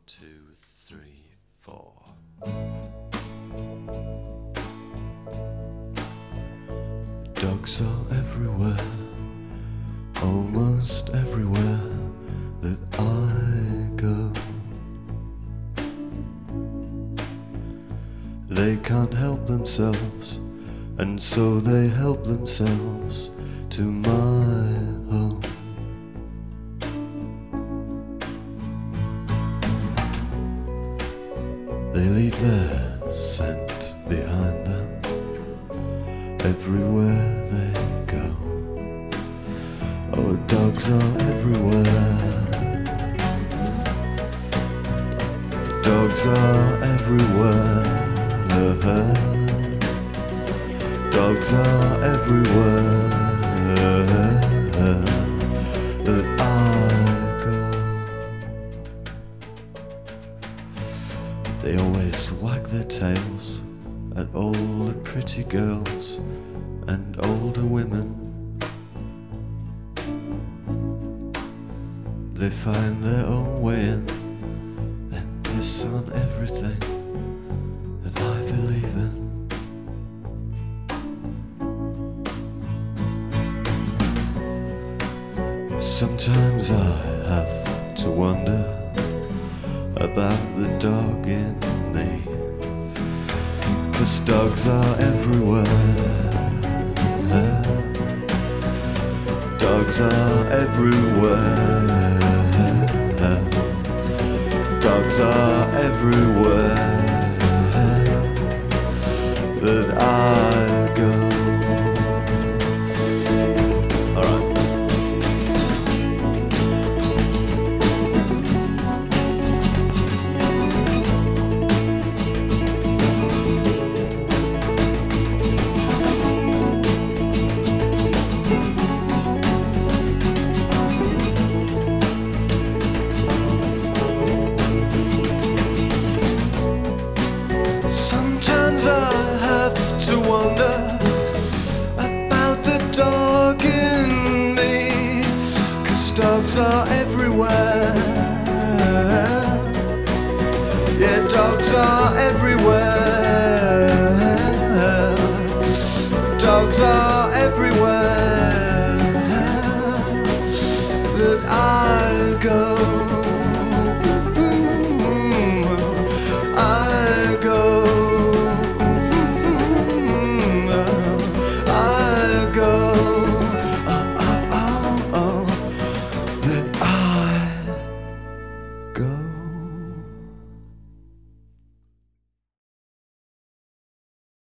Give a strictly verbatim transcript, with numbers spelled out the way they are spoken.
two, three, four. Dogs are everywhere, almost everywhere that I go. They can't help themselves, and so they help themselves to my home. They leave their scent behind them everywhere they go. Oh, dogs are everywhere. Dogs are everywhere. Dogs are everywhere that I go. They always wag their tails at all the pretty girls and older women. They find their own way in, then piss on everything that I believe in. Sometimes I have to wonder about the dog in me, 'cause dogs are everywhere. Dogs are everywhere. Dogs are everywhere that I go. Sometimes I have to wonder about the dog in me, 'cause dogs are everywhere. Yeah, dogs are everywhere. Dogs are everywhere that I go. Go.